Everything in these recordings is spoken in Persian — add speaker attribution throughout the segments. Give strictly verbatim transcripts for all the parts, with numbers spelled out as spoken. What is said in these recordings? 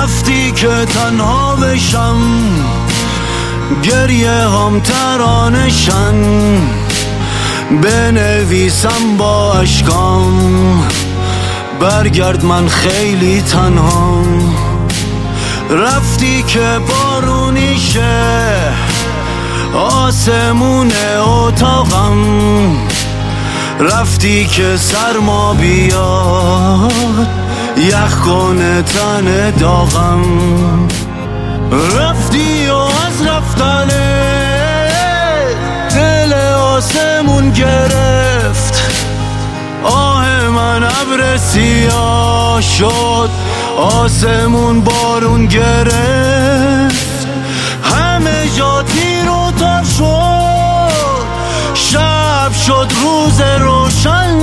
Speaker 1: رفتی که تنها بشم، گریه هم ترانشن، بنویسم با اشکام، برگرد من خیلی تنهام. رفتی که بارونیشه آسمون اتاقم، رفتی که سرما بیاد یخ کنه تن داغم. رفتی و از رفتنه دل آسمون گرفت، آه من ابر سیاه شد، آسمون بارون گرفت، همه جا تیر و تار شد، شب شد روز روشن،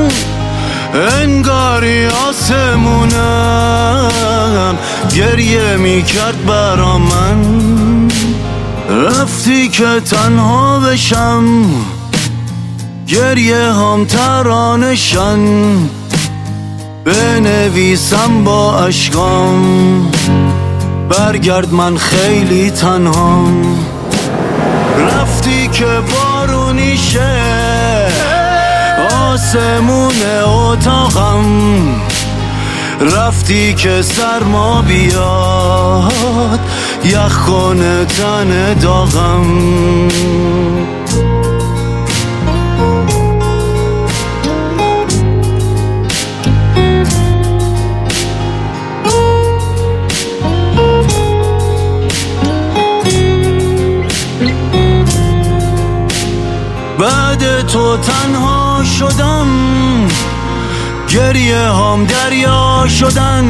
Speaker 1: انگاری آسمونم گریه میکرد برا من. رفتی که تنها بشم، گریه هم ترانشن، بنویسم با اشکام، برگرد من خیلی تنهام. رفتی که بارونیشه آسمون اتاقم، رفتی که سرما بیاد یخ کنه تن داغم. بعد تو تنها شدم، گریه هم دریا شدن،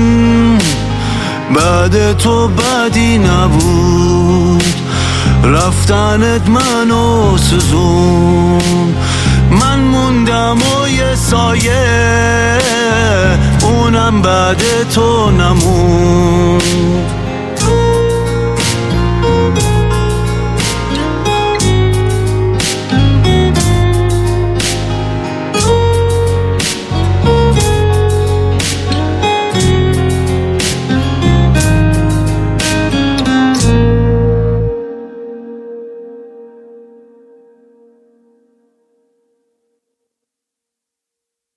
Speaker 1: بعد تو بعدی نبود، رفتنت منو سوزون. من موندم و یه سایه، اونم بعد تو نموند.